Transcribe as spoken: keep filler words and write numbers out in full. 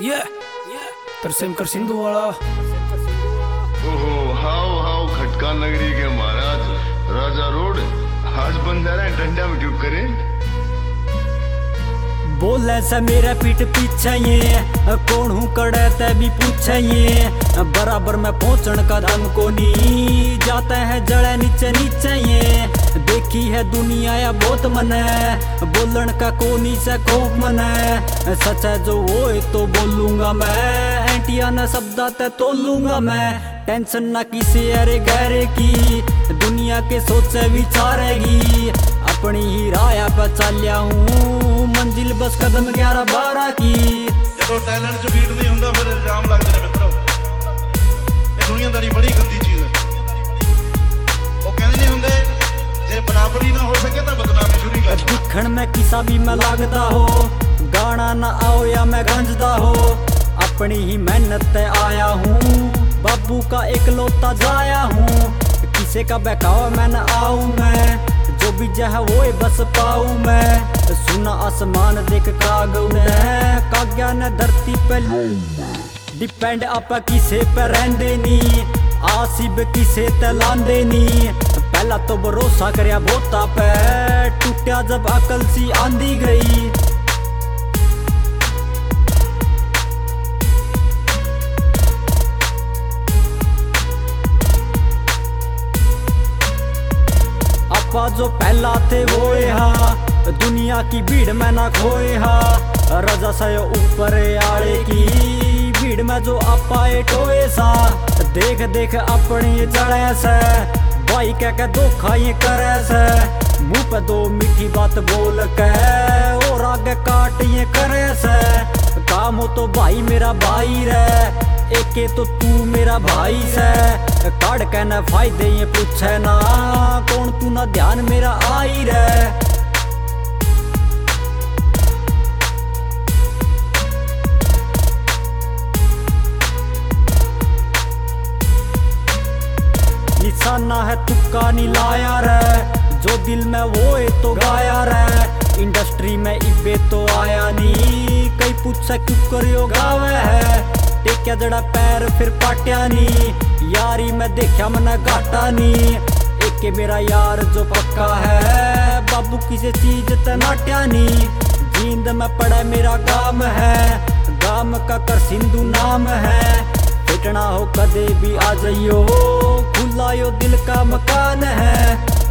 ये तरसेम कर सिंधु वाला। ओहो हाउ हाउ खटका नगरी के महाराज राजा रोड आज बन जा रहे हैं डंडा में क्यों करे। बोले से मेरे पीठ पीछे ये कौन हूँ कड़े ते भी पूछे ये बराबर में पहुँचने का दम को नहीं जाते हैं जड़े नीचे नीचे ये देखी है दुनिया या बहुत मन है बोलन का कोनी से खूब मन है सच है जो वो तो बोलूंगा मैं एंटिया न शब्दा ते तोलूंगा मैं टेंशन ना किसी अरे गहरे की दुनिया के सोचे विचारेगी अपनी ही राया पे चलिया हूँ मंजिल बस कदम ग्यारह बारह की। जो टैलेंट च बीट नहीं हुंदा फिर इल्जाम लगदे ने मित्रो। ये दुनियादारी बड़ी गंदी चीज है। वो कहंदे नहीं हुंदे जे बराबरी ना हो सके तो बदनामी शुरू कर। दिखण में किसा भी मैं लागदा हो गाना ना आओ या मैं गंजदा हो अपनी ही मेहनत ते आया हूँ बाबू का इकलौता जाया हूँ किसे का बहकावा मैं न आऊँ मैं जो भी जह वो बस पाऊँ मैं सुना आसमान देख काग उड़े काग्या ने धरती पे डिपेंड आप किसे पे रहंदे नी आसिब किसे ते लांदे नी पहला तो भरोसा करया बोता पे टूटा जब अकल सी आंदी गई। आपा जो पहला थे वो हा दुनिया की भीड़ में ना खोए हा रजा से ऊपर आड़े की भीड़ में जो आपा टोए सा देख देख अपनी चढ़े से भाई कह के धोखा ये करे से मुंह पे दो मीठी बात बोल के और आगे काट ये करे से काम हो तो भाई मेरा भाई रे एके तो तू मेरा भाई से काट के न फायदे ये पूछे ना कौन तू ना ध्यान मेरा आई रे। निशाना है तुक्का नहीं लाया रे जो दिल में वो है तो गाया रे इंडस्ट्री में इबे तो आया नहीं कई पूछे क्यों करियो गावे है टेक्या जड़ा पैर फिर पाट्या नी यारी में देखा मन घाटा नी एक मेरा यार जो पक्का है बाबू किसी चीज ते नाट्या नी जींद में पड़ा मेरा गाम है गाम का कर सिंधु नाम है फिटना हो कदे भी आ जाइयो खुला यो दिल का मकान है।